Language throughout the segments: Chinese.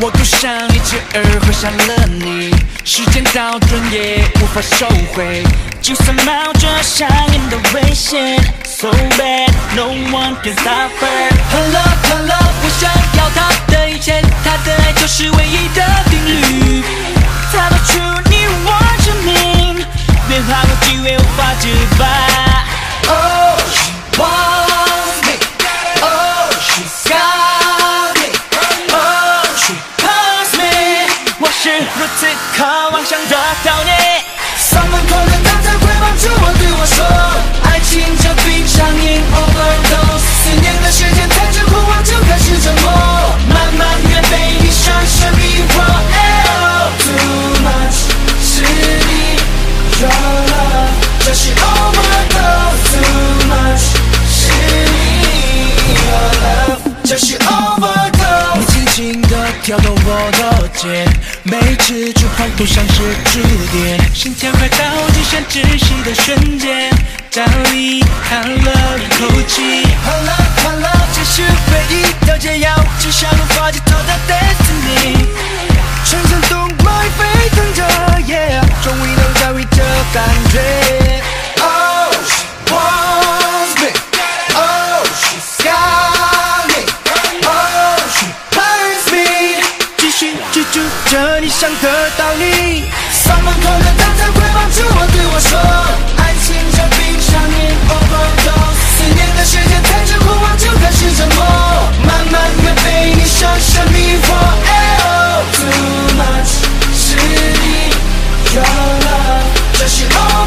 我赌上一切而换上了你，时间倒转也无法收回，就算冒着上瘾的危险 ，So bad no one can stop her。Her love her love， 我想要她的一切，她的爱就是唯一的定律，她做出你我之命，变化过机会无法自拔。Oh she wants me, oh she's got me, oh she loves me， 我是如此渴望想得到你。上门口的他才会帮助我对我说，爱情这病上瘾 overdose， 4年的时间才知哭完就开始折磨，慢慢越被你深深迷惑。Too much 是你 your love， 这是 overdose。Too much 是你 your love， 这是 overdose。你轻轻地挑动我的肩，每次触碰都像是触电，心跳快到极限窒息的瞬间，找你叹了一口气。Her love her love， 这是唯一的解药，只想无法解脱的 destiny， 全身动脉沸腾着 ，yeah， 终于能找回这感觉。Oh she wants me, oh she's got me, oh she loves me， 继续追逐着你，想得到你。上门口的他才会帮助我对我说，爱情这病上瘾 overdose， 4年的时间才知哭完就开始折磨，慢慢越被你深深迷惑。Too much 是你 your love， 这是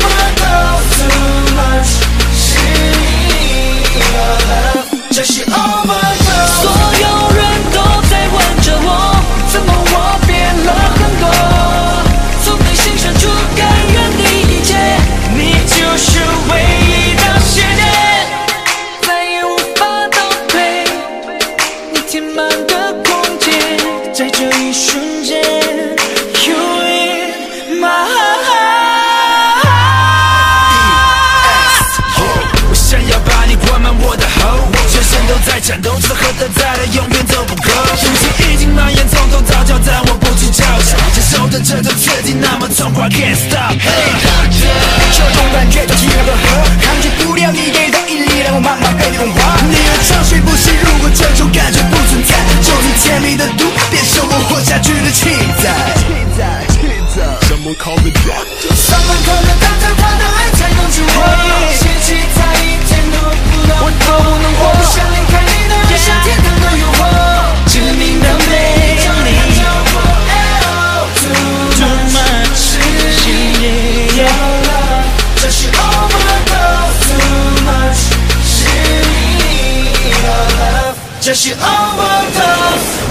overdose。Too much 是你 your love， 这是 overdose。所有人都在问着我，怎么我变了很多，从内心深处甘愿的一切，你就是唯一的信念，再也无法倒退，你填满的空间，在这一瞬间 You in my heart。 我想要把你灌满我的喉，全身都在颤抖，只喝的再来永远都不够，情绪已经蔓延从头到脚，但我不去交手，接受的这种刺激那么痛快 Can't stop。 这种感觉就像那个河，抗拒不了你给的引力，让我慢慢被融化。你的潮水不息，如果这种感觉不存在，就是甜蜜的毒，变成我活下去的气在。Someone call me doctor。 上门口的他才他的爱才能治我，嫌弃他一天都不懂，我都能活，不想离开你的人像天堂的诱惑，致命的魅力。Too much 是你 your love， 这是 overdose。 Too much 是你 your love， 这是 overdose。